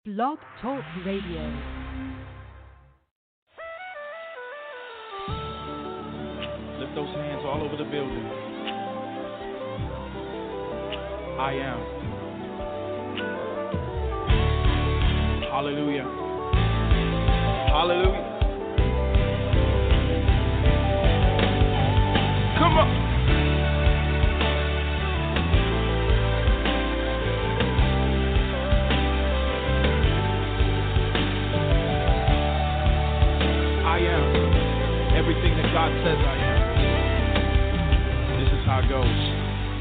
Blog Talk Radio. Lift those hands all over the building. I am. Hallelujah. Hallelujah. Come on. I am everything that God says I am. This is how it goes.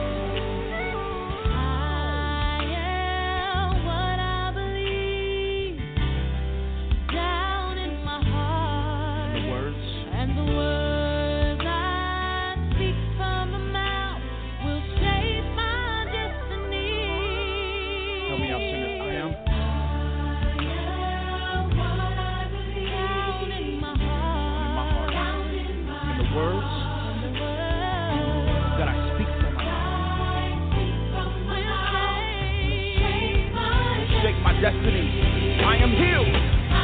Destiny. I am healed.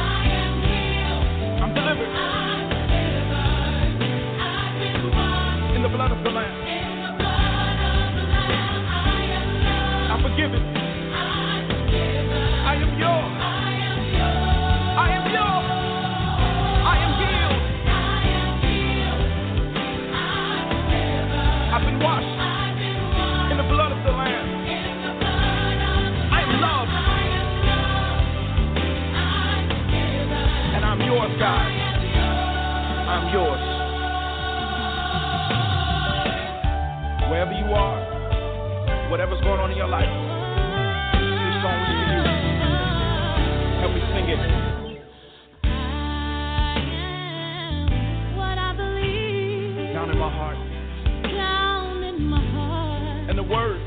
I'm delivered. In the blood of the Lamb. I'm forgiven. I am yours. I am yours. I am healed. I've been washed in the blood of the Lamb. I am loved. I'm yours, God. I'm yours. Wherever you are, whatever's going on in your life, this song is for you. Help me sing it. What I believe. Down in my heart. Down in my heart. And the words.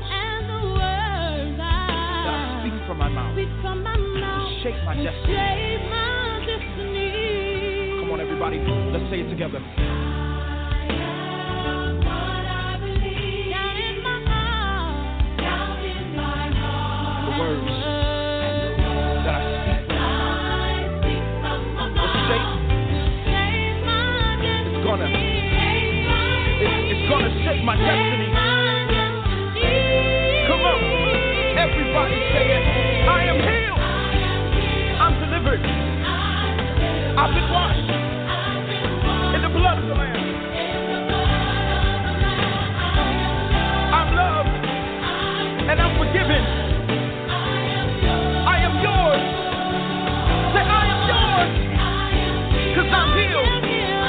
That I speak from my mouth. Speak from my mouth. To shape my destiny. Shape my destiny. Come on, everybody, let's say it together. I am what I believe. Down in my heart. Down in my heart. The words that I speak from my mouth. Will shape my destiny. It's gonna shape my destiny. Come on, everybody say it. I am healed. I'm delivered. I've been washed in the blood of the Lamb. I'm loved and I'm forgiven. I am yours. Say I am yours. 'Cause I'm healed.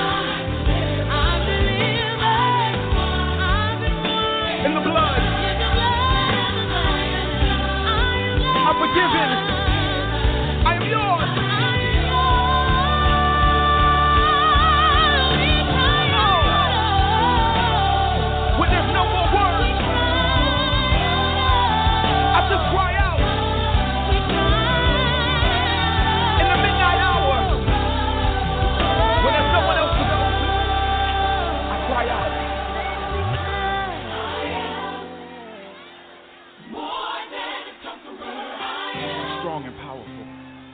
In the blood. I'm forgiven. I am yours. When there's no more words, I just cry out. In the midnight hour, when there's no one else to go to, I cry out. Strong and powerful.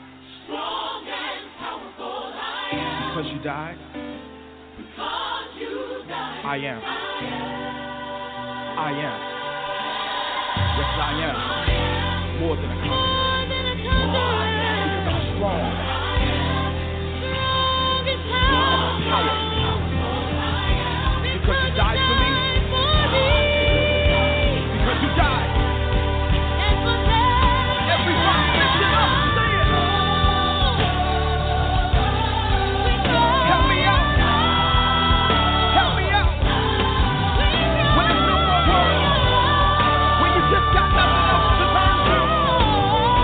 Because you died. I am. I am. Yes, I am. More than a conqueror. Because I'm strong. I'm powerful. Because you died for me. Because you died. Everybody lift it up. Say it. Help me out. Help me out. When there's no more words, when you just got nothing else to turn to,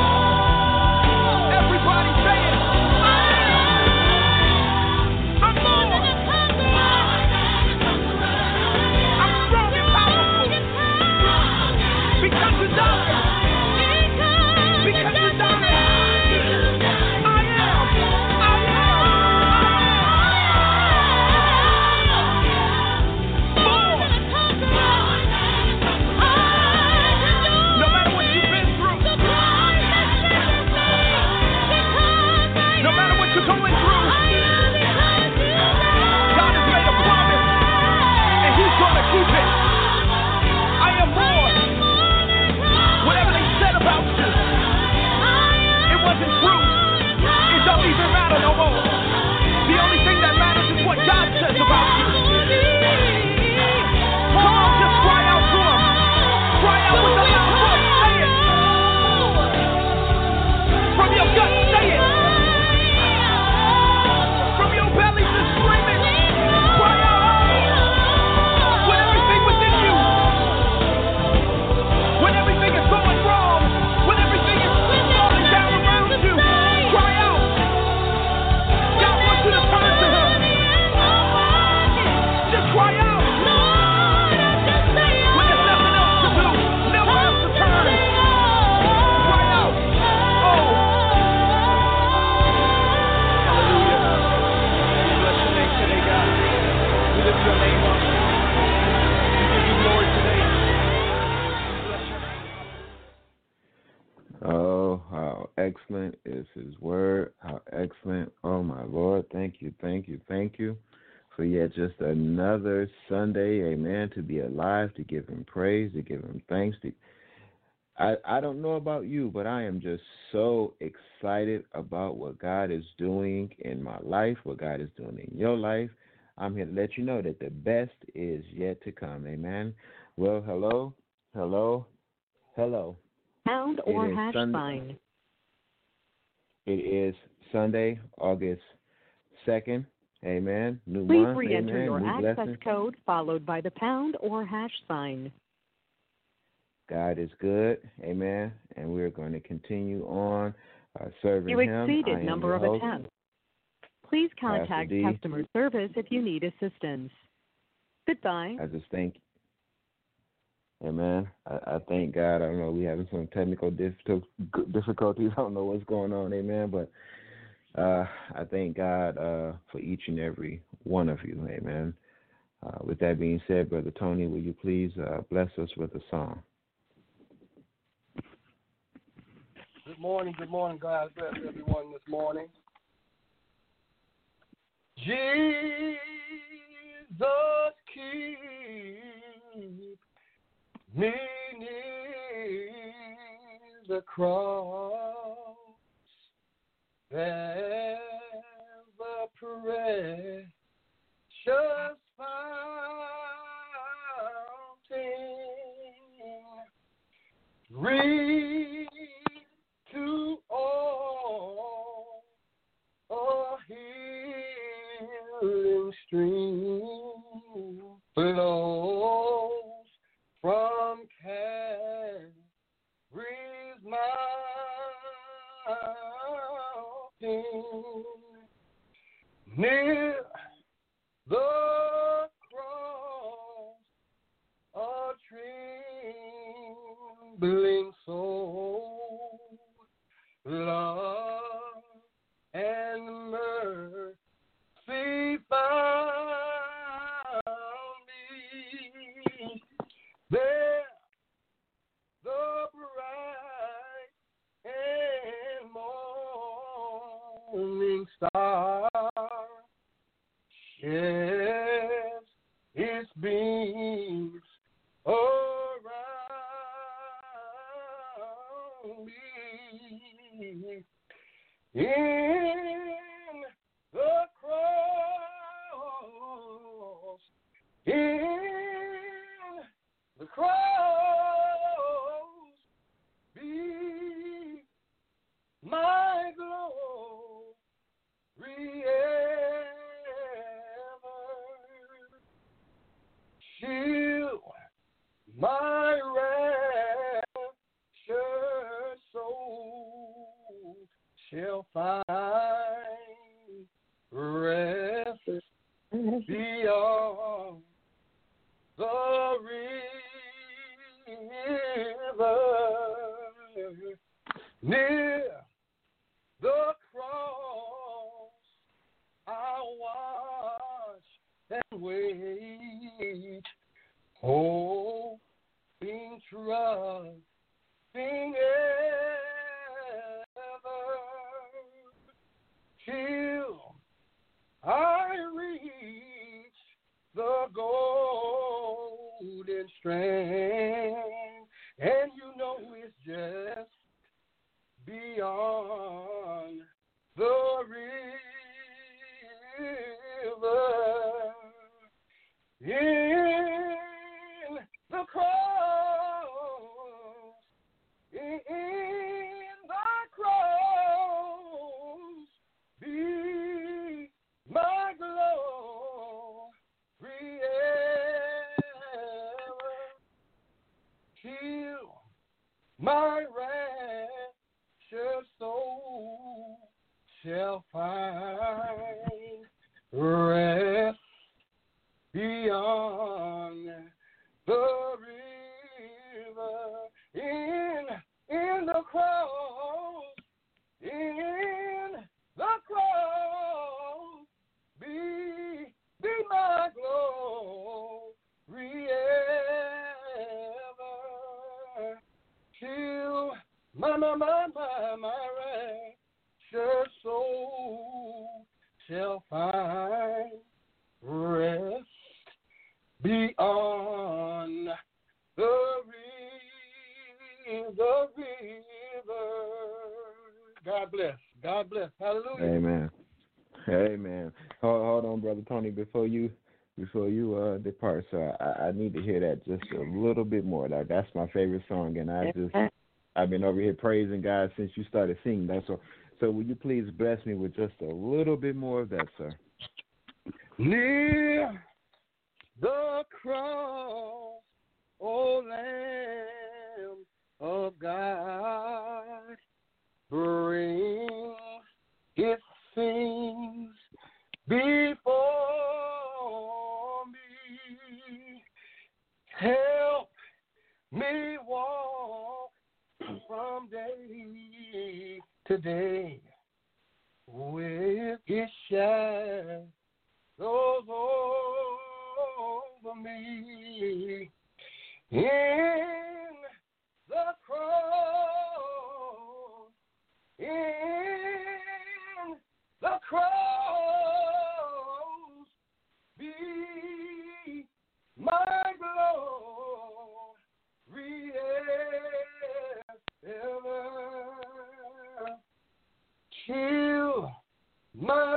excellent is His word. How excellent. Oh, my Lord. Thank you, thank you, thank you for yet just another Sunday, amen, to be alive, to give Him praise, to give Him thanks. I don't know about you, but I am just so excited about what God is doing in my life, what God is doing in your life. I'm here to let you know that the best is yet to come, amen. Well, hello, hello, hello. Pound It or is hash Sunday. sign. It is Sunday, August 2nd. Amen. New Please month. re-enter Amen. your New access blessing. code followed by the pound or hash sign. God is good. Amen. And we're going to continue on serving You Him. exceeded I am number your of host, attempts. Please contact D. customer service if you need assistance. Goodbye. I just thank Amen. I thank God. I don't know. We're having some technical difficulties. I don't know what's going on. Amen. But I thank God for each and every one of you. Amen. With that being said, Brother Tony, will you please bless us with a song? Good morning, God bless everyone this morning. Jesus, keep me near the cross. There's a precious fountain. Read to all a healing stream flows from Calvary's mountain. Near the cross, a trembling soul, love and mercy found me. There, the bright and morning star sheds its beams around me. In the cross, in the cross, be my glory ever. Shield my raptured soul shall find rest beyond the river. Near the cross, I'll watch and wait, hoping, trusting ever, till I reach the golden strand, and you know it's just beyond the river. In the cross, in the cross, be my glory ever, till my raptured soul shall find rest beyond the river. In the cross, in the cross, be my glory ever, till my shall find rest beyond the river. God bless. God bless. Hallelujah. Amen. Amen. Hold on, Brother Tony, before you depart, sir. I need to hear that just a little bit more. That's my favorite song, and I've been over here praising God since you started singing that. So will you please bless me with just a little bit more of that, sir? Near the cross, O Lamb of God, bring His sins before me. Help me walk from day to day with His shadows over me. In the cross, in the cross, be my glory ever. Till my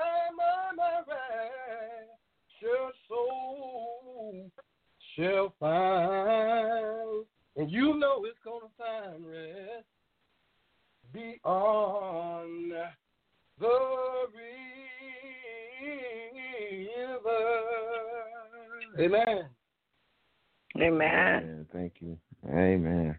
rapture soul shall find, and you know it's gonna find rest beyond the river. Amen. Amen. Thank you. Amen.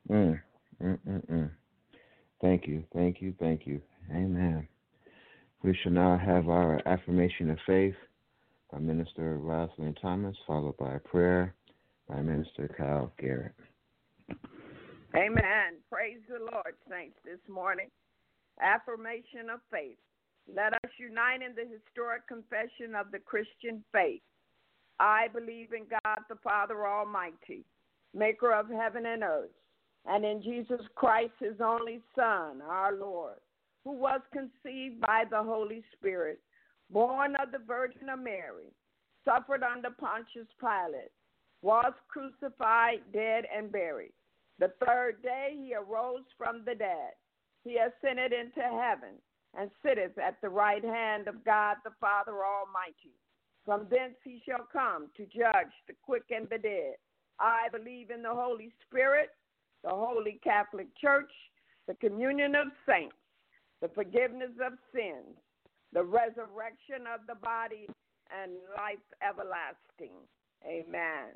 Thank you. Amen. We shall now have our affirmation of faith by Minister Rosalind Thomas, followed by a prayer by Minister Kyle Garrett. Amen. Praise the Lord, saints, this morning. Affirmation of faith. Let us unite in the historic confession of the Christian faith. I believe in God the Father Almighty, maker of heaven and earth, and in Jesus Christ, His only Son, our Lord, who was conceived by the Holy Spirit, born of the Virgin of Mary, suffered under Pontius Pilate, was crucified, dead, and buried. The third day He arose from the dead. He ascended into heaven and sitteth at the right hand of God the Father Almighty. From thence He shall come to judge the quick and the dead. I believe in the Holy Spirit, the Holy Catholic Church, the communion of saints, the forgiveness of sins, the resurrection of the body, and life everlasting. Amen.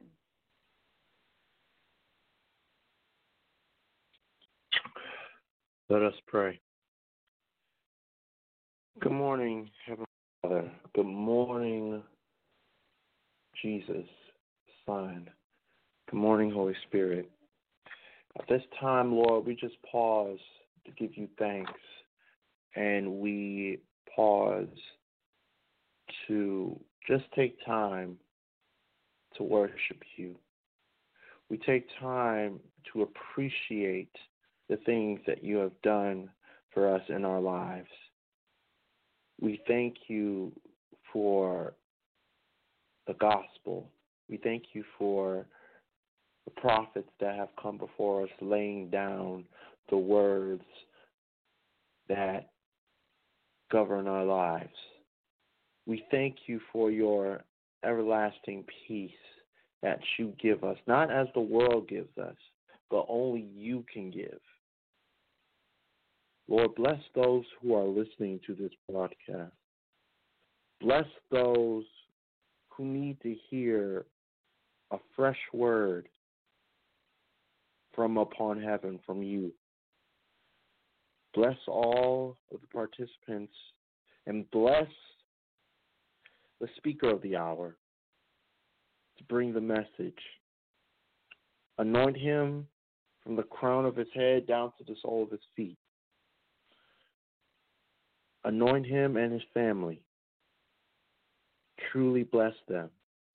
Let us pray. Good morning, Heavenly Father. Good morning, Jesus, Son. Good morning, Holy Spirit. At this time, Lord, we just pause to give you thanks, and we pause to just take time to worship you. We take time to appreciate the things that you have done for us in our lives. We thank you for the gospel. We thank you for the prophets that have come before us, laying down the words that govern our lives. We thank you for your everlasting peace that you give us, not as the world gives us, but only you can give. Lord, bless those who are listening to this broadcast. Bless those who need to hear a fresh word from upon heaven, from you. Bless all of the participants and bless the speaker of the hour to bring the message. Anoint him from the crown of his head down to the sole of his feet. Anoint him and his family. Truly bless them.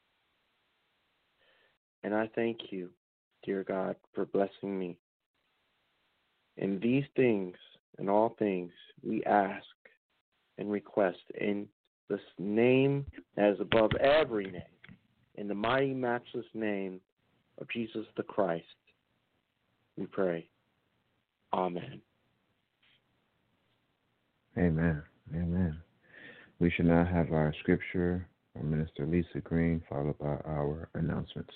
And I thank you, dear God, for blessing me. In these things and all things we ask and request in the name that is above every name, in the mighty, matchless name of Jesus the Christ, we pray. Amen. Amen. Amen. We should now have our scripture from Minister Lisa Green, followed by our announcements.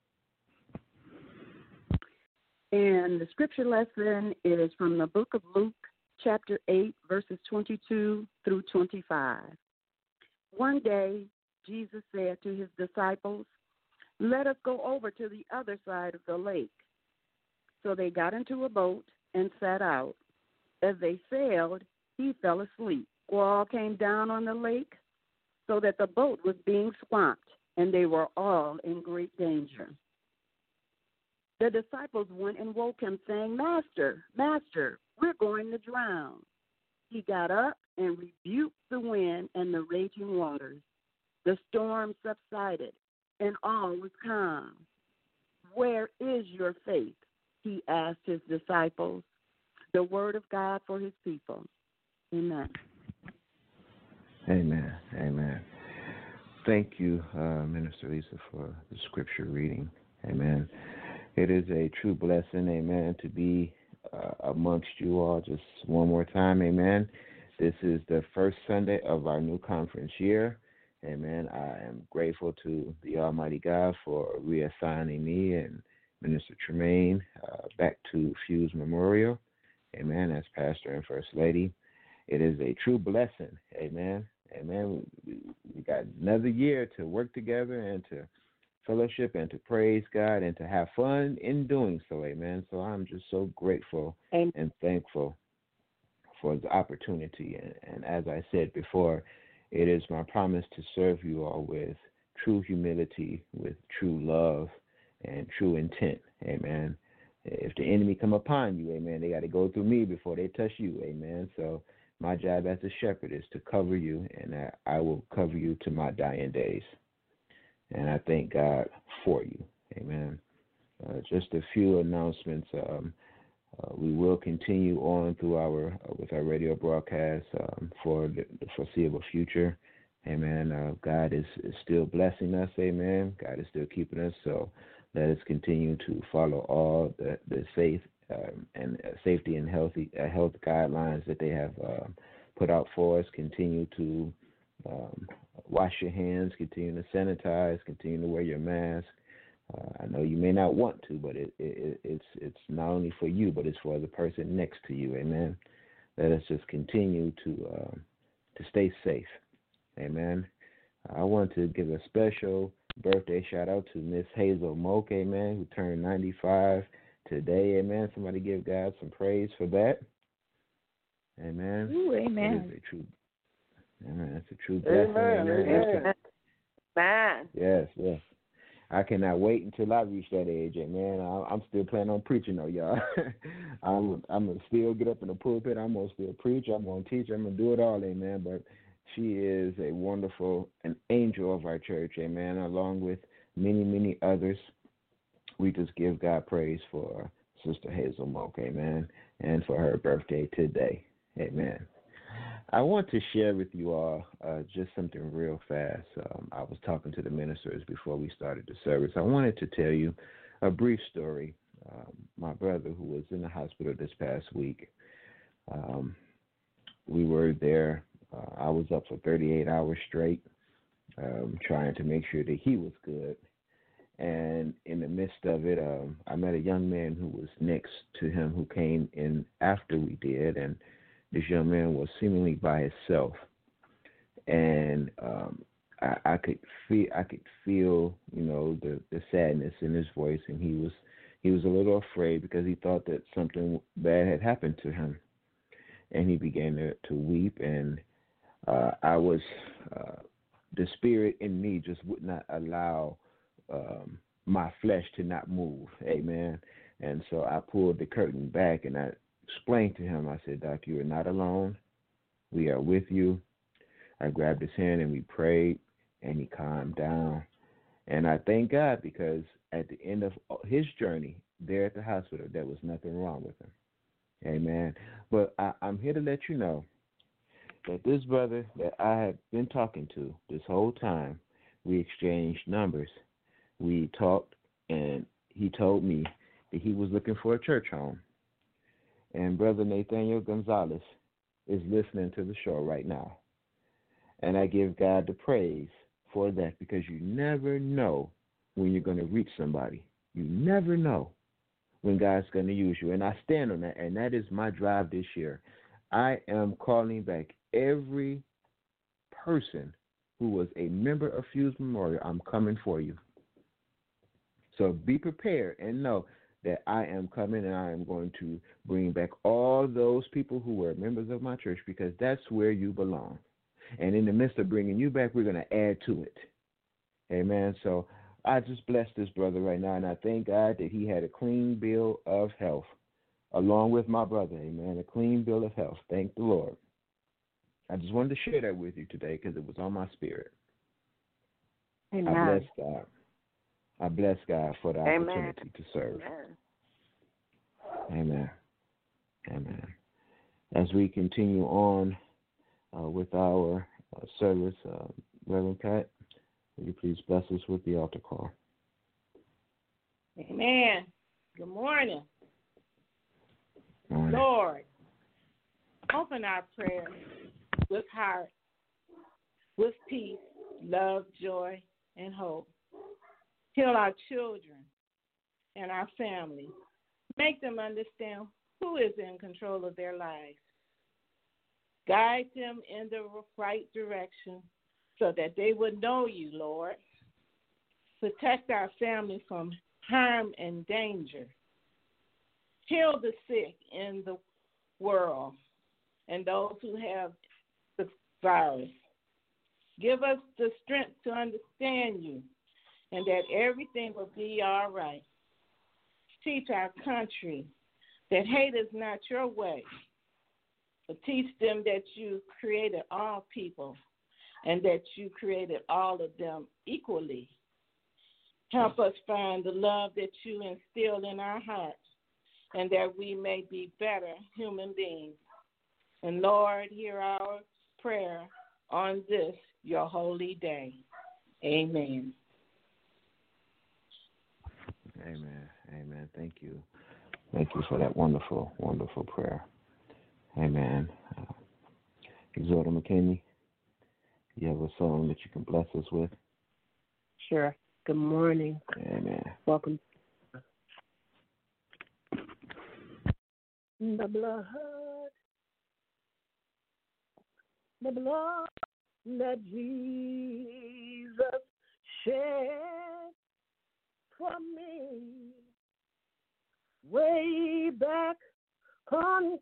And the scripture lesson is from the book of Luke, chapter 8, verses 22 through 25. One day, Jesus said to his disciples, "Let us go over to the other side of the lake." So they got into a boat and set out. As they sailed, he fell asleep. Squall came down on the lake so that the boat was being swamped, and they were all in great danger. The disciples went and woke him, saying, "Master, Master, we're going to drown." He got up and rebuked the wind and the raging waters. The storm subsided, and all was calm. "Where is your faith?" he asked his disciples. The word of God for his people. Amen. Amen. Amen. Thank you, Minister Lisa, for the scripture reading. Amen. It is a true blessing, amen, to be amongst you all just one more time, amen. This is the first Sunday of our new conference year, amen. I am grateful to the Almighty God for reassigning me and Minister Tremaine back to Fuse Memorial, amen, as pastor and first lady. It is a true blessing, amen. Amen. We got another year to work together and to fellowship and to praise God and to have fun in doing so, amen. So I'm just so grateful and thankful for the opportunity. And as I said before, it is my promise to serve you all with true humility, with true love, and true intent, amen. If the enemy come upon you, amen, they got to go through me before they touch you, amen. So my job as a shepherd is to cover you, and I will cover you to my dying days. And I thank God for you. Amen. Just a few announcements. We will continue on through with our radio broadcast for the foreseeable future. Amen. God is still blessing us. Amen. God is still keeping us. So let us continue to follow all the safe and safety and health guidelines that they have put out for us. Continue to wash your hands, continue to sanitize, continue to wear your mask. I know you may not want to, but it's not only for you, but it's for the person next to you. Amen. Let us just continue to stay safe. Amen. I want to give a special birthday shout out to Miss Hazel Moke, amen, who turned 95 today. Amen. Somebody give God some praise for that. Amen. Ooh, amen. It is a true. Amen. It's a true blessing. Amen. Man. Yes, yes. I cannot wait until I reach that age, amen. I'm still planning on preaching, though, y'all. I'm going to still get up in the pulpit. I'm going to still preach. I'm going to teach. I'm going to do it all, amen. But she is a wonderful, an angel of our church, amen, along with many, many others. We just give God praise for Sister Hazel Moke, amen, and for her birthday today, amen. I want to share with you all just something real fast. I was talking to the ministers before we started the service. I wanted to tell you a brief story. My brother, who was in the hospital this past week, we were there. I was up for 38 hours straight, trying to make sure that he was good. And in the midst of it, I met a young man who was next to him who came in after we did, and this young man was seemingly by himself, and I could feel, the sadness in his voice, and he was a little afraid because he thought that something bad had happened to him, and he began to weep, and I was the spirit in me just would not allow my flesh to not move, amen. And so I pulled the curtain back and I explained to him, I said, "Doc, you are not alone. We are with you." I grabbed his hand and we prayed, and he calmed down. And I thank God because at the end of his journey there at the hospital, there was nothing wrong with him. Amen. But I'm here to let you know that this brother that I have been talking to this whole time, we exchanged numbers. We talked, and he told me that he was looking for a church home. And Brother Nathaniel Gonzalez is listening to the show right now. And I give God the praise for that, because you never know when you're going to reach somebody. You never know when God's going to use you. And I stand on that, and that is my drive this year. I am calling back every person who was a member of Fuse Memorial. I'm coming for you. So be prepared and know that I am coming, and I am going to bring back all those people who were members of my church, because that's where you belong. And in the midst of bringing you back, we're going to add to it. Amen. So I just bless this brother right now, and I thank God that he had a clean bill of health, along with my brother. Amen. A clean bill of health. Thank the Lord. I just wanted to share that with you today because it was on my spirit. Amen. I bless God. I bless God for the opportunity to serve. Amen. Amen. Amen. As we continue on with our service, Reverend Pat, will you please bless us with the altar call? Amen. Good morning. Morning. Lord, open our prayers with heart, with peace, love, joy, and hope. Heal our children and our family. Make them understand who is in control of their lives. Guide them in the right direction so that they would know you, Lord. Protect our family from harm and danger. Heal the sick in the world and those who have the virus. Give us the strength to understand you and that everything will be all right. Teach our country that hate is not your way, but teach them that you created all people and that you created all of them equally. Help us find the love that you instilled in our hearts and that we may be better human beings. And Lord, hear our prayer on this, your holy day. Amen. Amen. Amen. Thank you. Thank you for that wonderful, wonderful prayer. Amen. Exhorter McKinney, you have a song that you can bless us with? Sure. Good morning. Amen. Welcome. The blood that Jesus shed for me way back on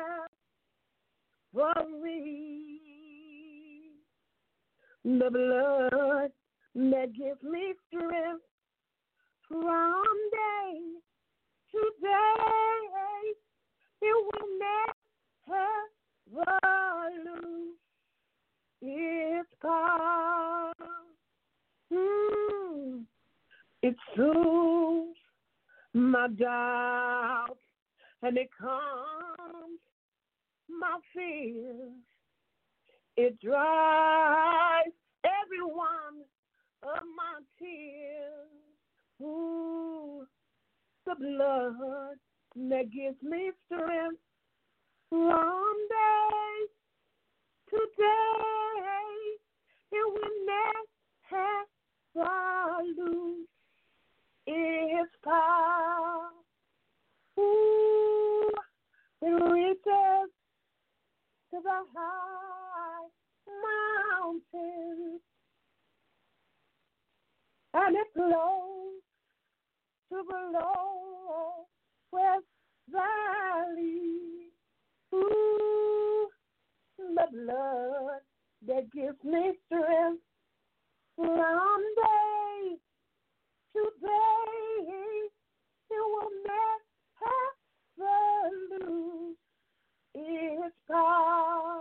Calvary. The blood that gives me strength from day to day. It will never lose its power. It soothes my doubt and it calms my fears. It dries every one of my tears. The blood that gives me strength from day to day. It will never lose its power. It reaches to the high mountains and it flows to the lowest valley. The blood that gives me strength from day to day. It will never lose its power.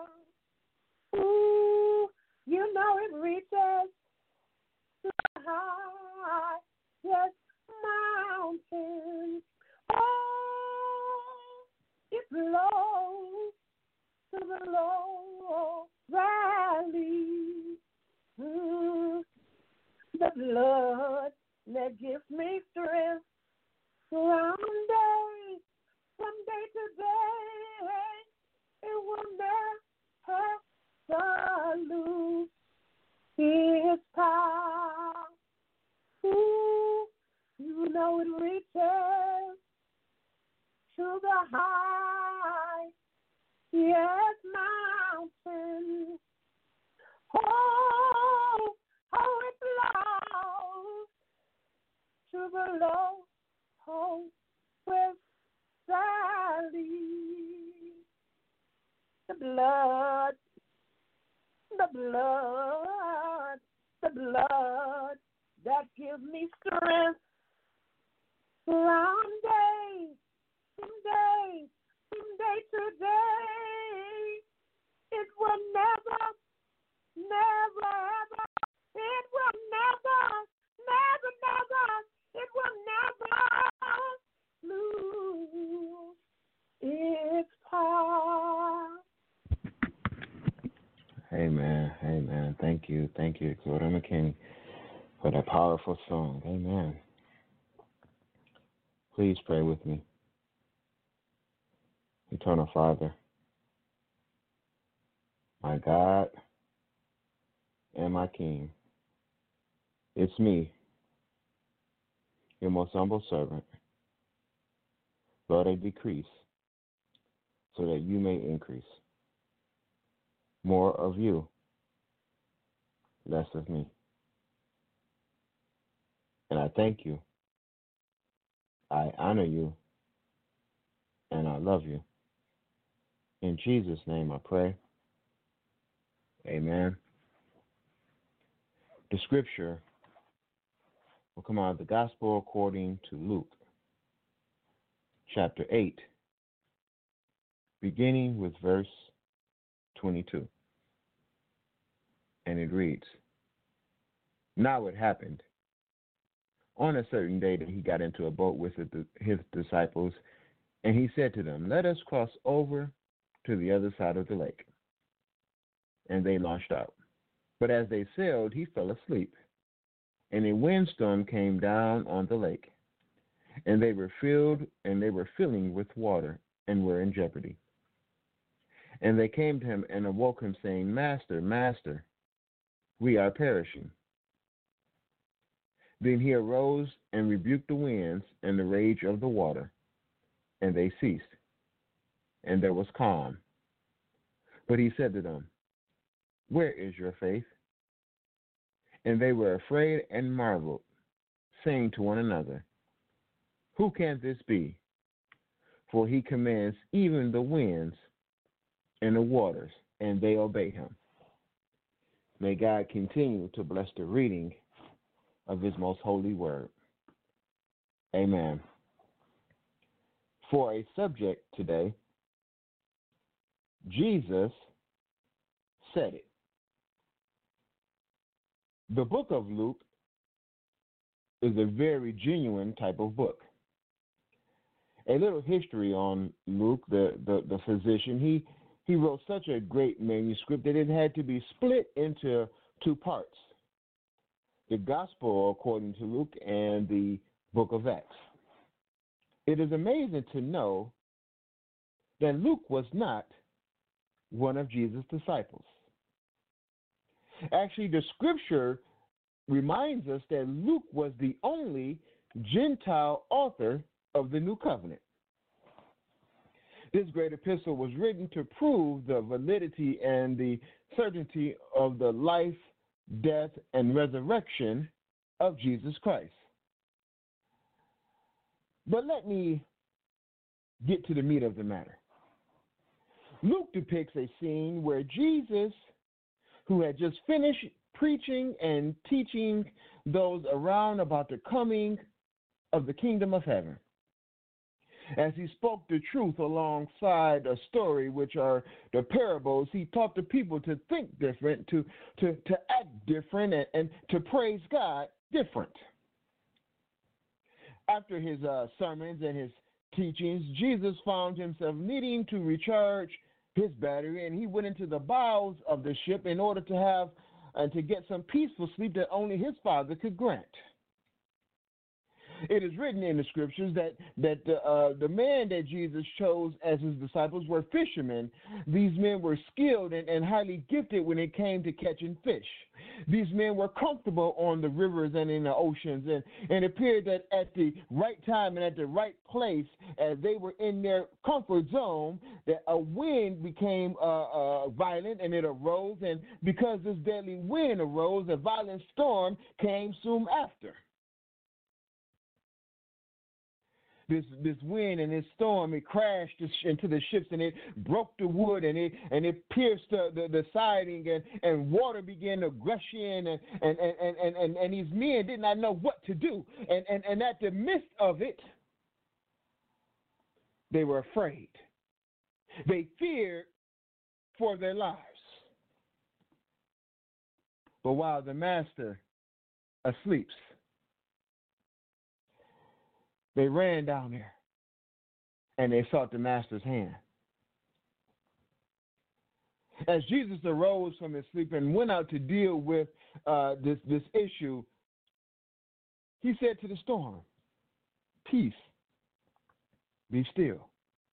You know it reaches to the highest mountains. It flows to the low valley. The blood that gives me strength from day to day. It will never lose its power. Ooh, you know it reaches to the high, yes, mountain. Oh, it flows to the low, with valley. The blood that gives me strength from day to day. It will never, ever. It will never, it will never lose its power. Amen. Amen. Thank you, Exhorter McKinney, for that powerful song. Amen. Please pray with me. Eternal Father, my God and my King, it's me, your most humble servant. Lord, I decrease so that you may increase. More of you, less of me. And I thank you, I honor you, and I love you. In Jesus' name I pray. Amen. The scripture will come out of the Gospel according to Luke, chapter 8, beginning with verse 22. And it reads, Now it happened on a certain day that he got into a boat with his disciples, and he said to them, Let us cross over to the other side of the lake. And they launched out. But as they sailed, he fell asleep, and a windstorm came down on the lake, and they were filling with water and were in jeopardy. And they came to him and awoke him, saying, Master, Master, we are perishing. Then he arose and rebuked the winds and the rage of the water, and they ceased, and there was calm. But he said to them, Where is your faith? And they were afraid and marveled, saying to one another, Who can this be? For he commands even the winds and the waters, and they obey him. May God continue to bless the reading of his most holy word. Amen. For a subject today, Jesus said it. The book of Luke is a very genuine type of book. A little history on Luke, the physician. He wrote such a great manuscript that it had to be split into two parts. The Gospel according to Luke and the book of Acts. It is amazing to know that Luke was not one of Jesus' disciples. Actually, the scripture reminds us that Luke was the only Gentile author of the New Covenant. This great epistle was written to prove the validity and the certainty of the life, death, and resurrection of Jesus Christ. But let me get to the meat of the matter. Luke depicts a scene where Jesus, who had just finished preaching and teaching those around about the coming of the kingdom of heaven, as he spoke the truth alongside a story, which are the parables, he taught the people to think different, to act different, and to praise God different. After his sermons and his teachings, Jesus found himself needing to recharge his battery, and he went into the bowels of the ship in order to have and to get some peaceful sleep that only his father could grant. It is written in the scriptures that the man that Jesus chose as his disciples were fishermen. These men were skilled and highly gifted when it came to catching fish. These men were comfortable on the rivers and in the oceans, and it appeared that at the right time and at the right place, as they were in their comfort zone, that a wind became violent and it arose, and because this deadly wind arose, a violent storm came soon after. This wind and this storm, it crashed into the ships, and it broke the wood, and it pierced the siding, and water began to gush in, and these men did not know what to do. And at the midst of it, they were afraid. They feared for their lives. But while the master asleep, they ran down there, and they sought the master's hand. As Jesus arose from his sleep and went out to deal with this issue, he said to the storm, "Peace, be still."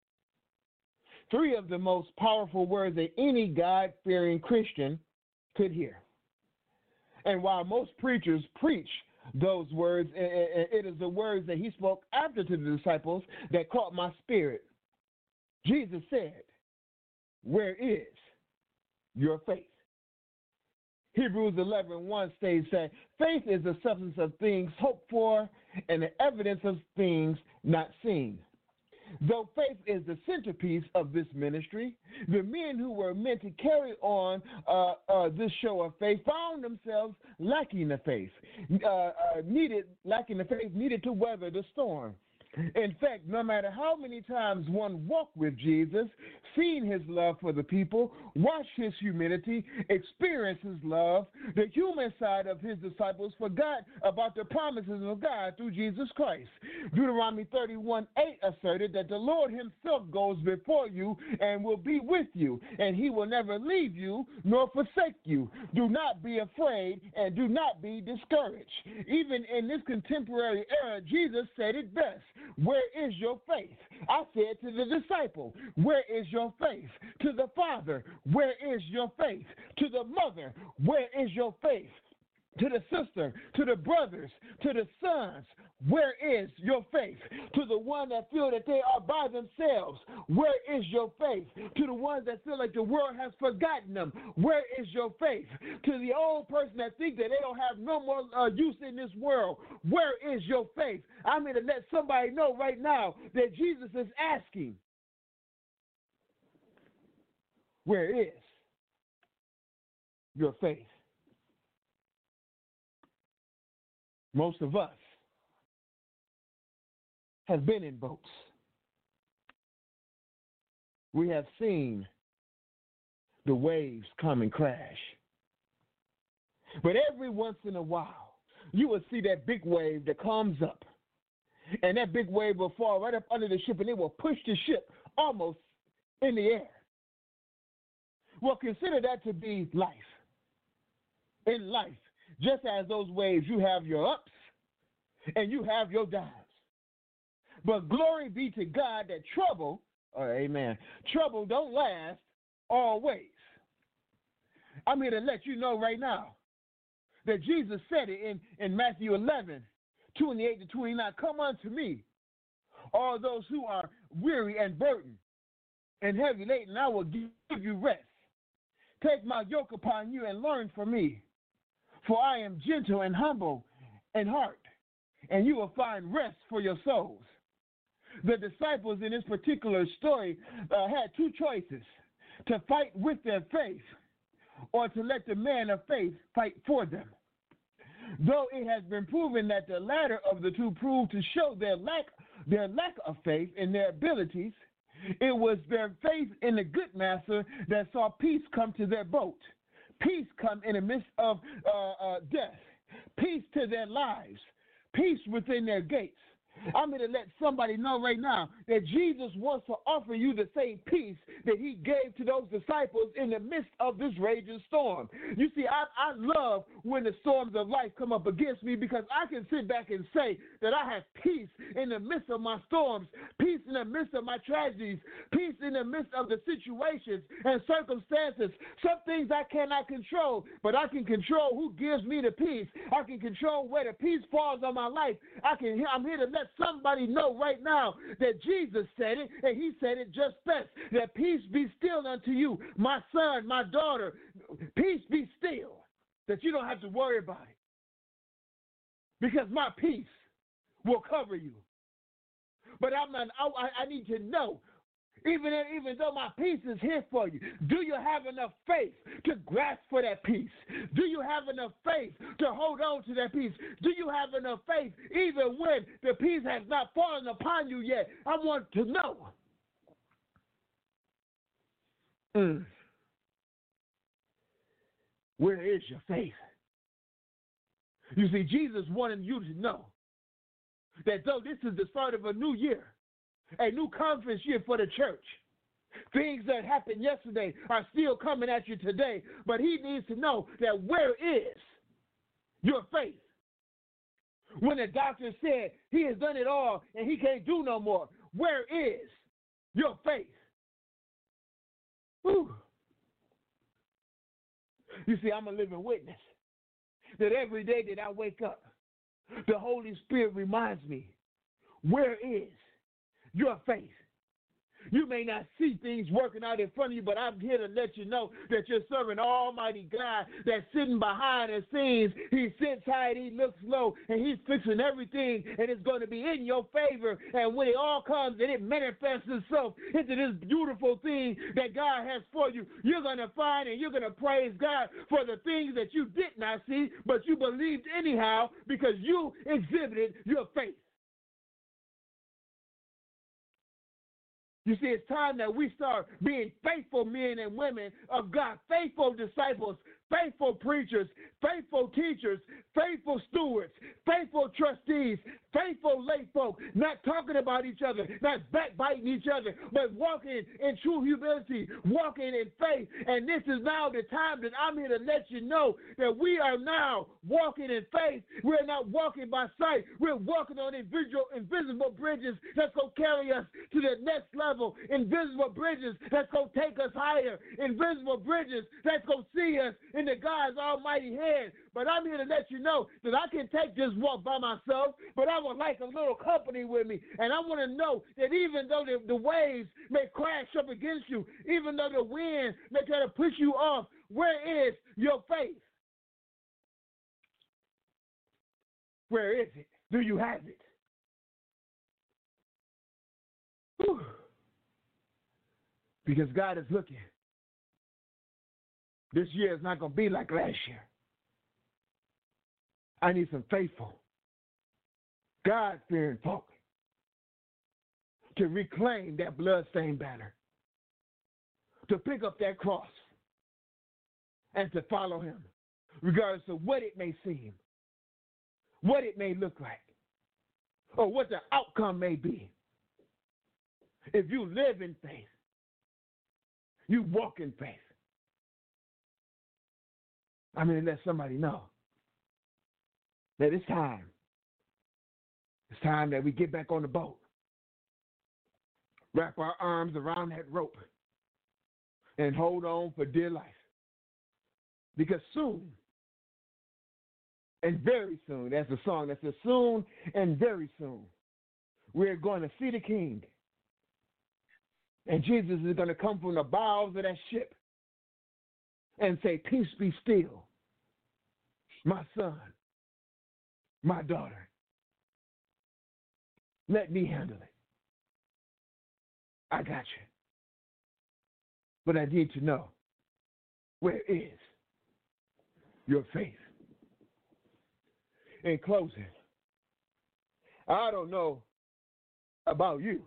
3 of the most powerful words that any God-fearing Christian could hear. And while most preachers preach those words, it is the words that he spoke after to the disciples that caught my spirit. Jesus said, "Where is your faith?" Hebrews 11:1 states that faith is the substance of things hoped for and the evidence of things not seen. Though faith is the centerpiece of this ministry, the men who were meant to carry on this show of faith found themselves lacking the faith, needed to weather the storm. In fact, no matter how many times one walked with Jesus, seen his love for the people, watched his humility, experienced his love, the human side of his disciples forgot about the promises of God through Jesus Christ. Deuteronomy 31:8 asserted that the Lord himself goes before you and will be with you, and he will never leave you nor forsake you. Do not be afraid and do not be discouraged. Even in this contemporary era, Jesus said it best. Where is your faith? I said to the disciple, where is your faith? To the father, where is your faith? To the mother, where is your faith? To the sister, to the brothers, to the sons, where is your faith? To the one that feel that they are by themselves, where is your faith? To the ones that feel like the world has forgotten them, where is your faith? To the old person that think that they don't have no more use in this world, where is your faith? I'm going to let somebody know right now that Jesus is asking, where is your faith? Most of us have been in boats. We have seen the waves come and crash. But every once in a while, you will see that big wave that comes up. And that big wave will fall right up under the ship, and it will push the ship almost in the air. Well, consider that to be life. In life, just as those waves, you have your ups and you have your downs. But glory be to God that trouble don't last always. I'm here to let you know right now that Jesus said it in Matthew 11:28-29. Come unto me, all those who are weary and burdened and heavy laden, I will give you rest. Take my yoke upon you and learn from me. For I am gentle and humble in heart, and you will find rest for your souls. The disciples in this particular story had 2 choices: to fight with their faith or to let the man of faith fight for them. Though it has been proven that the latter of the 2 proved to show their lack of faith in their abilities, it was their faith in the good master that saw peace come to their boat. Peace come in the midst of death. Peace to their lives. Peace within their gates. I'm here to let somebody know right now that Jesus wants to offer you the same peace that he gave to those disciples in the midst of this raging storm. You see, I love when the storms of life come up against me because I can sit back and say that I have peace in the midst of my storms, peace in the midst of my tragedies, peace in the midst of the situations and circumstances. Some things I cannot control, but I can control who gives me the peace. I can control where the peace falls on my life. I'm here to let somebody know right now that Jesus said it, and he said it just best, that peace be still unto you, my son, my daughter. Peace be still, that you don't have to worry about it, because my peace will cover you. But I need to know, even though my peace is here for you, do you have enough faith to grasp for that peace? Do you have enough faith to hold on to that peace? Do you have enough faith even when the peace has not fallen upon you yet? I want to know. Where is your faith? You see, Jesus wanted you to know that though this is the start of a new year, a new conference year for the church, things that happened yesterday are still coming at you today, but he needs to know that where is your faith? When the doctor said he has done it all and he can't do no more, where is your faith? Whew. You see, I'm a living witness that every day that I wake up, the Holy Spirit reminds me, where is your faith? You may not see things working out in front of you, but I'm here to let you know that you're serving Almighty God that's sitting behind the scenes. He sits high and he looks low, and he's fixing everything, and it's going to be in your favor. And when it all comes and it manifests itself into this beautiful thing that God has for you, you're going to find and you're going to praise God for the things that you did not see, but you believed anyhow because you exhibited your faith. You see, it's time that we start being faithful men and women of God, faithful disciples, faithful preachers, faithful teachers, faithful stewards, faithful trustees, faithful lay folk, not talking about each other, not backbiting each other, but walking in true humility, walking in faith. And this is now the time that I'm here to let you know that we are now walking in faith. We're not walking by sight. We're walking on invisible bridges that's going to carry us to the next level, invisible bridges that's going to take us higher, invisible bridges that's going to see us into God's almighty hand. But I'm here to let you know that I can take this walk by myself, but I would like a little company with me. And I want to know that even though the waves may crash up against you, even though the wind may try to push you off, where is your faith? Where is it? Do you have it? Whew. Because God is looking. This year is not going to be like last year. I need some faithful, God-fearing folk to reclaim that bloodstained banner, to pick up that cross, and to follow him, regardless of what it may seem, what it may look like, or what the outcome may be. If you live in faith, you walk in faith. I'm going to let somebody know that it's time. It's time that we get back on the boat, wrap our arms around that rope, and hold on for dear life. Because soon, and very soon, that's the song that says soon and very soon, we're going to see the King. And Jesus is going to come from the bows of that ship and say, peace be still, my son, my daughter. Let me handle it. I got you. But I need to know, where is your faith? In closing, I don't know about you,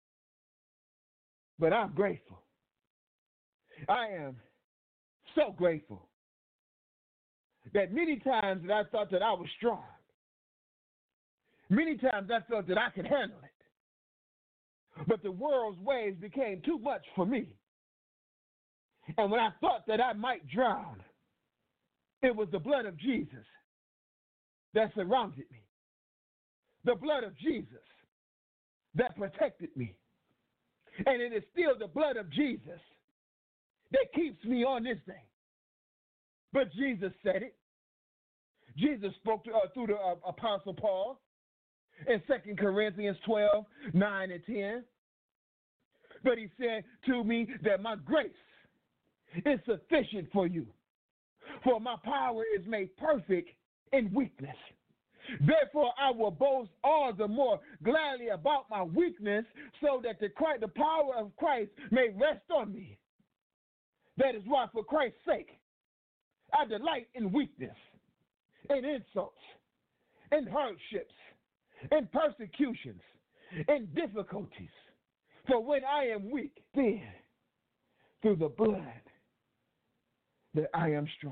but I'm grateful. I am so grateful that many times that I thought that I was strong, Many times I felt that I could handle it, but the world's ways became too much for me. And when I thought that I might drown, it was the blood of Jesus that surrounded me, the blood of Jesus that protected me. And it is still the blood of Jesus that keeps me on this thing. But Jesus said it. Jesus spoke through the Apostle Paul in 2 Corinthians 12, 9 and 10. But he said to me that my grace is sufficient for you, for my power is made perfect in weakness. Therefore, I will boast all the more gladly about my weakness, so that the power of Christ may rest on me. That is why, for Christ's sake, I delight in weakness, in insults, in hardships, in persecutions, in difficulties. For when I am weak, then through the blood that I am strong.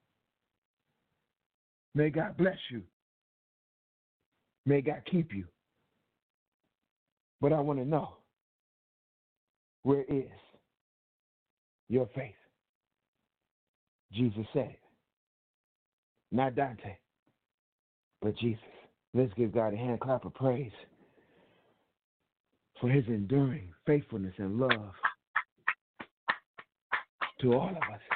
May God bless you. May God keep you. But I want to know, where is your faith? Jesus said it. Not Dante, but Jesus. Let's give God a hand clap of praise for his enduring faithfulness and love to all of us.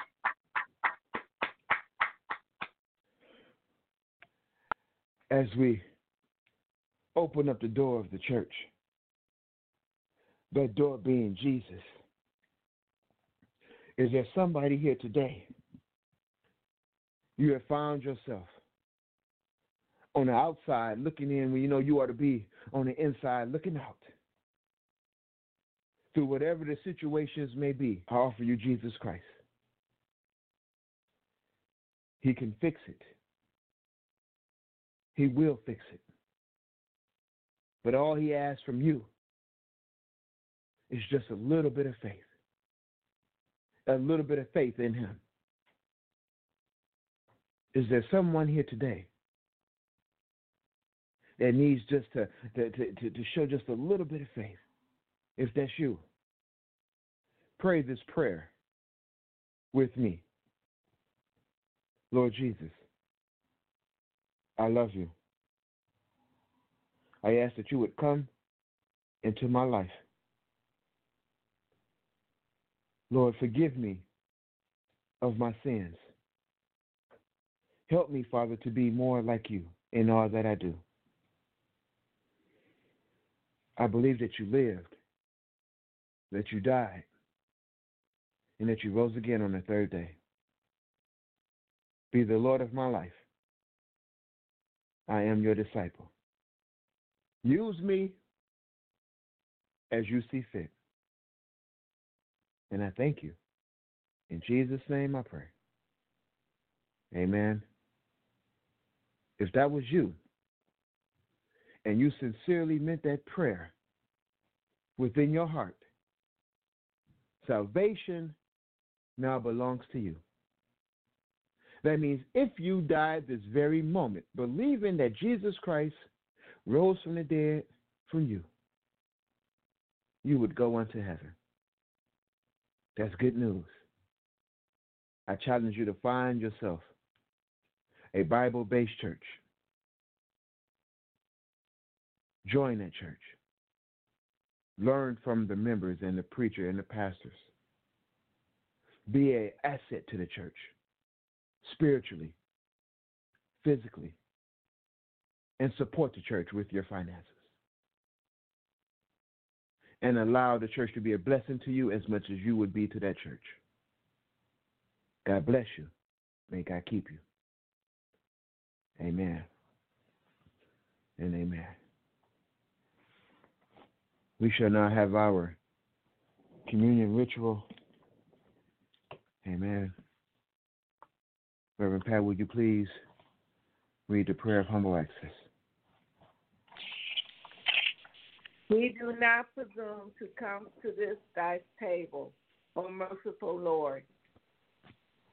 As we open up the door of the church, that door being Jesus, is there somebody here today? You have found yourself on the outside looking in when you know you ought to be on the inside looking out. Through whatever the situations may be, I offer you Jesus Christ. He can fix it. He will fix it. But all he asks from you is just a little bit of faith. A little bit of faith in him. Is there someone here today that needs just to show just a little bit of faith? If that's you, pray this prayer with me. Lord Jesus, I love you. I ask that you would come into my life. Lord, forgive me of my sins. Help me, Father, to be more like you in all that I do. I believe that you lived, that you died, and that you rose again on the third day. Be the Lord of my life. I am your disciple. Use me as you see fit. And I thank you. In Jesus' name I pray. Amen. If that was you, and you sincerely meant that prayer within your heart, salvation now belongs to you. That means if you died this very moment, believing that Jesus Christ rose from the dead for you, you would go unto heaven. That's good news. I challenge you to find yourself a Bible-based church. Join that church. Learn from the members and the preacher and the pastors. Be an asset to the church, spiritually, physically, and support the church with your finances. And allow the church to be a blessing to you as much as you would be to that church. God bless you. May God keep you. Amen and amen. We shall now have our communion ritual. Amen. Reverend Pat, would you please read the prayer of humble access? We do not presume to come to this thy table, O merciful Lord,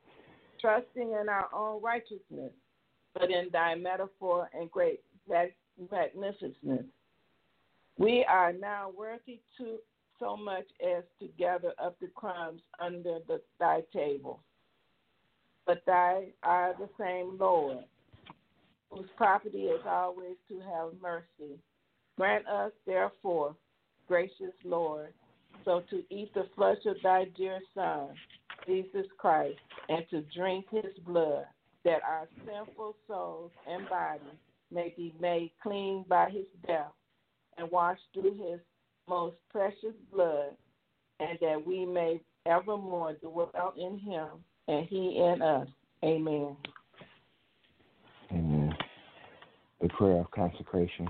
trusting in our own righteousness, but in thy metaphor and grace, that magnificence. We are now worthy to so much as to gather up the crumbs under thy table. But thy are the same Lord, whose property is always to have mercy. Grant us, therefore, gracious Lord, so to eat the flesh of thy dear Son, Jesus Christ, and to drink his blood, that our sinful souls and bodies may be made clean by his death and washed through his most precious blood, and that we may evermore dwell in him and he in us. Amen. Amen. The prayer of consecration.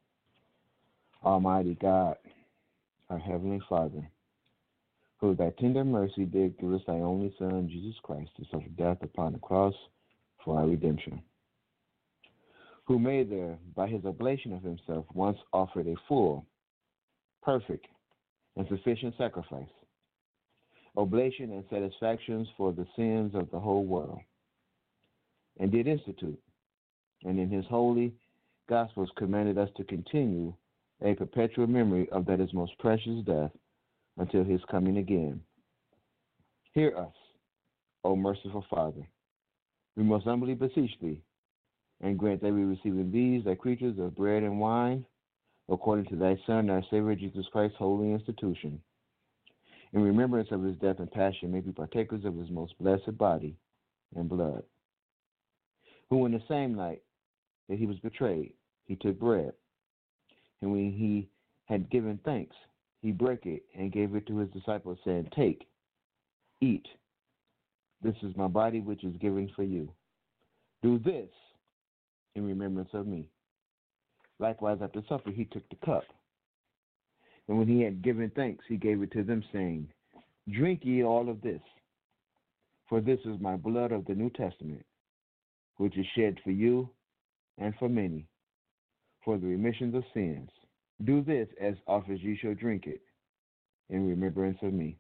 Almighty God, our Heavenly Father, who with thy tender mercy did give us thy only Son, Jesus Christ, to suffer death upon the cross for our redemption, who made there, by his oblation of himself, once offered a full, perfect, and sufficient sacrifice, oblation and satisfactions for the sins of the whole world, and did institute, and in his holy Gospels commanded us to continue a perpetual memory of that his most precious death until his coming again. Hear us, O merciful Father. We most humbly beseech thee, and grant that we receive in these thy creatures of bread and wine, according to thy Son, our Savior Jesus Christ's holy institution. In remembrance of his death and passion, may be partakers of his most blessed body and blood, who in the same night that he was betrayed, he took bread, and when he had given thanks, he brake it and gave it to his disciples, saying, Take, eat. This is my body which is given for you. Do this in remembrance of me. Likewise, after supper, he took the cup. And when he had given thanks, he gave it to them, saying, Drink ye all of this, for this is my blood of the New Testament, which is shed for you and for many, for the remission of sins. Do this as oft as ye shall drink it, in remembrance of me.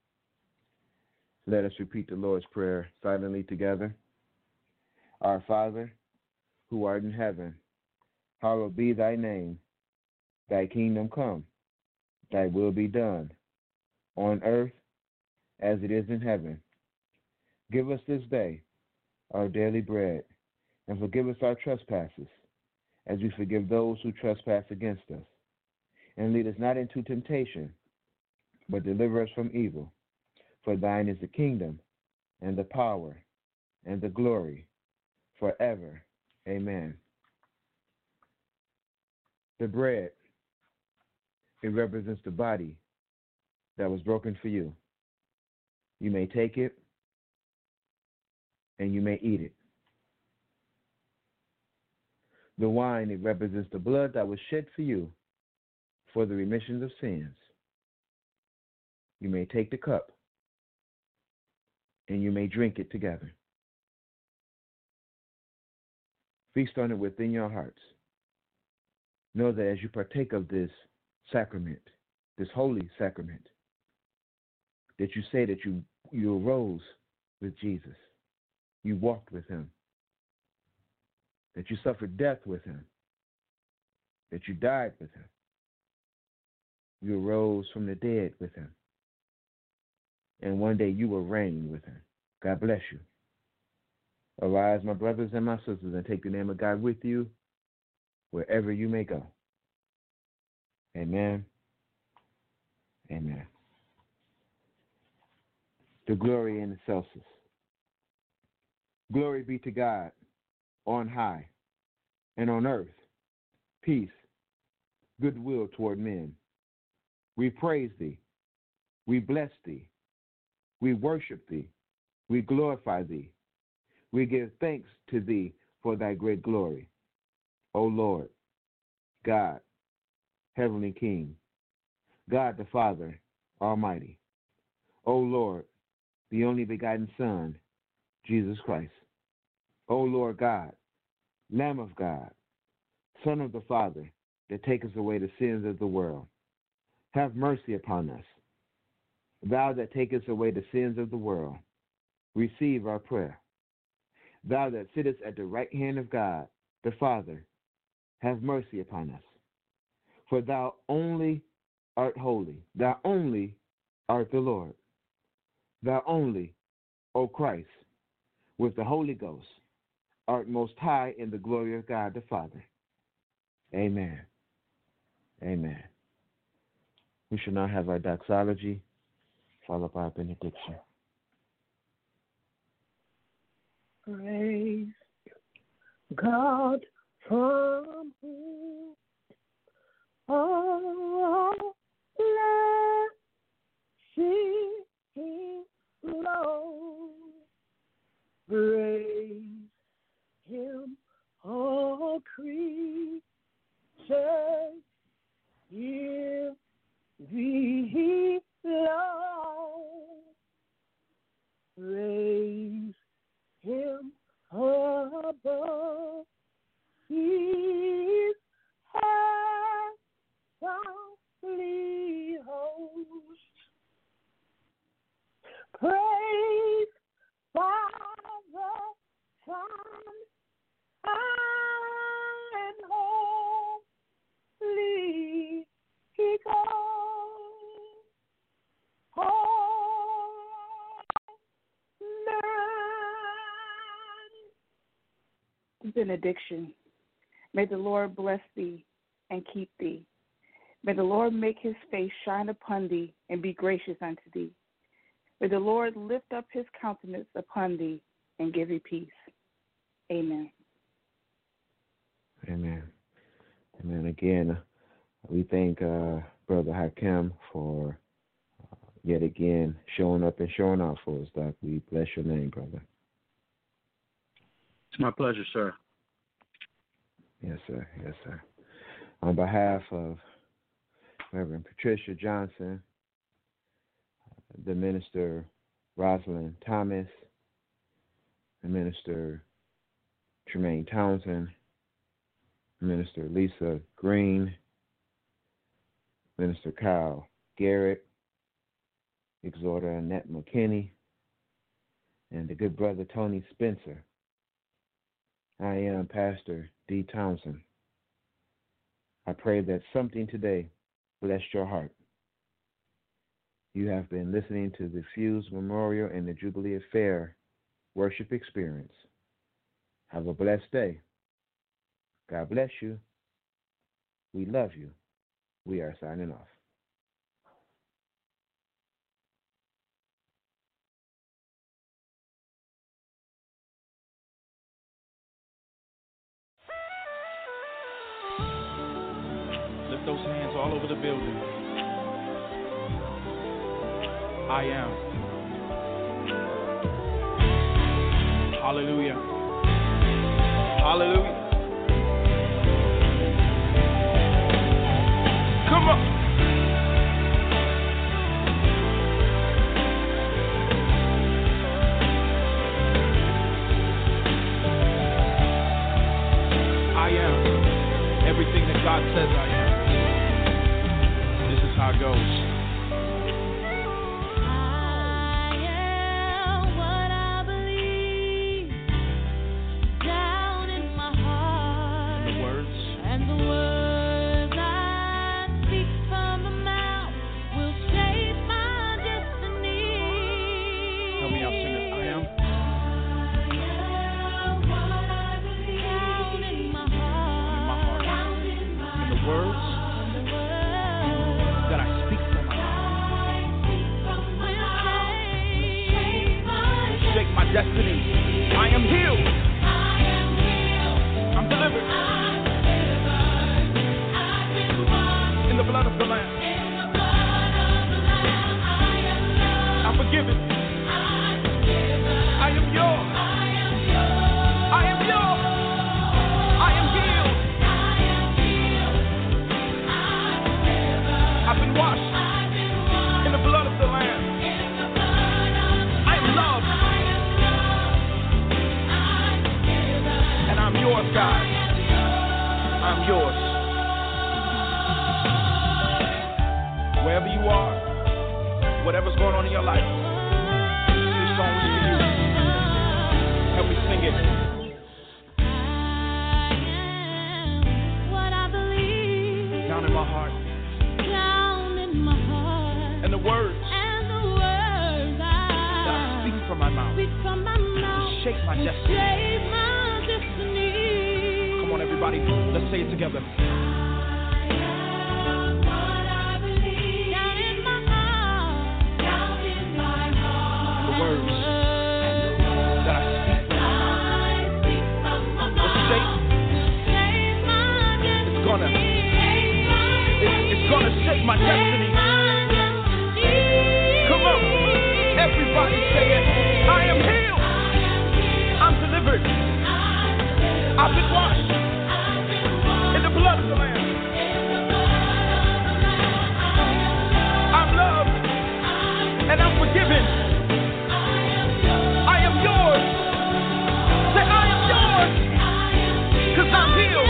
Let us repeat the Lord's Prayer silently together. Our Father, who art in heaven, hallowed be thy name. Thy kingdom come, thy will be done, on earth as it is in heaven. Give us this day our daily bread, and forgive us our trespasses, as we forgive those who trespass against us. And lead us not into temptation, but deliver us from evil. For thine is the kingdom, and the power, and the glory, forever. Amen. The bread, it represents the body that was broken for you. You may take it, and you may eat it. The wine, it represents the blood that was shed for you for the remission of sins. You may take the cup, and you may drink it together. Feast on it within your hearts. Know that as you partake of this sacrament, this holy sacrament, that you say that you arose with Jesus. You walked with him. That you suffered death with him. That you died with him. You arose from the dead with him. And one day you will reign with him. God bless you. Arise, my brothers and my sisters, and take the name of God with you wherever you may go. Amen. Amen. The glory in excelsis. Glory be to God on high, and on earth, peace, goodwill toward men. We praise thee. We bless thee. We worship thee. We glorify thee. We give thanks to thee for thy great glory. O Lord, God, Heavenly King, God the Father Almighty. O Lord, the only begotten Son, Jesus Christ. O Lord God, Lamb of God, Son of the Father, that taketh away the sins of the world, have mercy upon us. Thou that takest away the sins of the world, receive our prayer. Thou that sittest at the right hand of God, the Father, have mercy upon us. For thou only art holy, thou only art the Lord, thou only, O Christ, with the Holy Ghost, art most high in the glory of God the Father. Amen. Amen. We shall now have our doxology, followed by our benediction. Praise God from whom all blessings flow. Praise Him, all creatures give thee low. Praise Him above His heavenly host. Praise Father, Son, and Holy Ghost. Amen. Benediction. May the Lord bless thee and keep thee. May the Lord make his face shine upon thee and be gracious unto thee. May the Lord lift up his countenance upon thee and give thee peace. Amen. Amen. Amen. Again, we thank Brother Hakim for yet again showing up and showing out for us, Doc. We bless your name, brother. It's my pleasure, sir. Yes, sir. Yes, sir. On behalf of Reverend Patricia Johnson, the Minister Rosalind Thomas, the Minister Tremaine Townsend, Minister Lisa Green, Minister Kyle Garrett, Exhorter Annette McKinney, and the good brother Tony Spencer. I am Pastor D. Townsend. I pray that something today blessed your heart. You have been listening to the Fuse Memorial and the Jubilee Affair worship experience. Have a blessed day. God bless you. We love you. We are signing off. Lift those hands all over the building. I am. Hallelujah. Hallelujah. Come on. I am everything that God says I am. This is how it goes. Destiny. I am healed. I'm delivered. In the blood of the Lamb. I'm forgiven. I am yours. I am yours. I am healed. I've been washed in the blood of the Lamb. I am loved. I'm yours, God. I'm yours. Wherever you are, whatever's going on in your life, this song is for you. Help me sing it. my destiny. Come on, everybody, let's say it together. The words that I speak will shape. It's gonna shape my destiny. Come on, everybody say it. I am healed. I'm delivered. I've been washed in the blood of the Lamb. I'm loved and I'm forgiven. I am yours. Say I am yours. 'Cause I'm healed.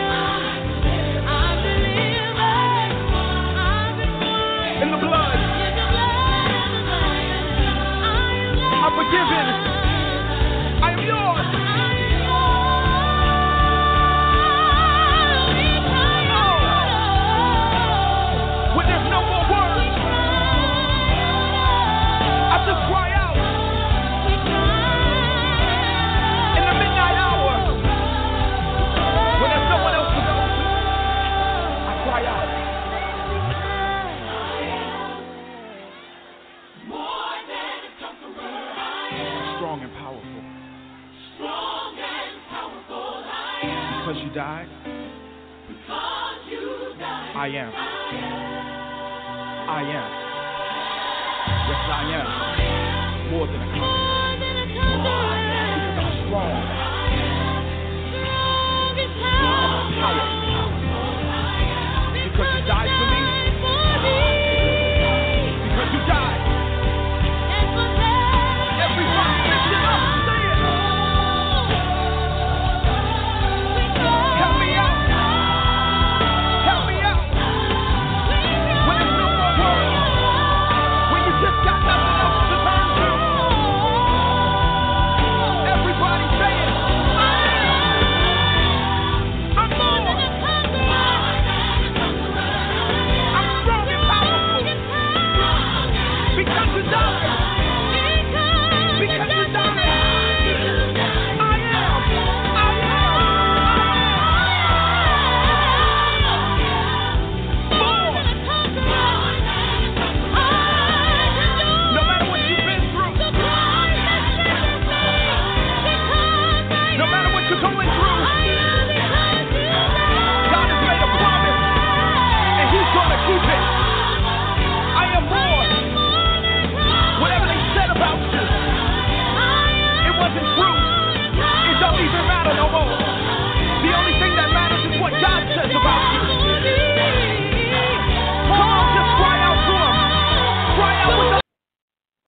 In the blood. I'm forgiven. I am yours. When there's no more words, I just cry out. In the midnight hour, when there's no one else to go to, I cry out. Strong and powerful. Because you died. I am. I am. Yes, I am. More than a conqueror.